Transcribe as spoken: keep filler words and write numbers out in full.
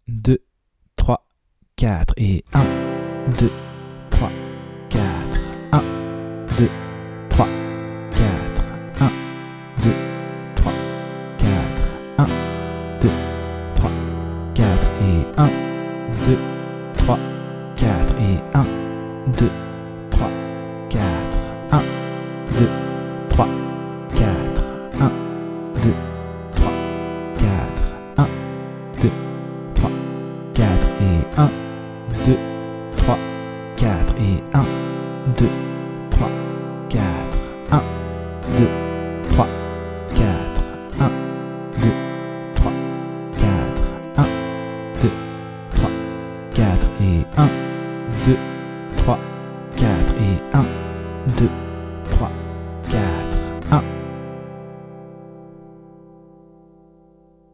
deux, trois, quatre et un, deux, trois, quatre, un, deux, trois, quatre, un, deux, trois, quatre, un, deux, trois, quatre et un, deux, trois, quatre et un, deux, trois, quatre, un, deux, trois, quatre, un, deux, trois, quatre, un, deux, trois, quatre et un, deux, trois, quatre et un, deux, trois, quatre, un, deux, trois, quatre, un, deux, trois, quatre, un, deux, trois, quatre et un, deux.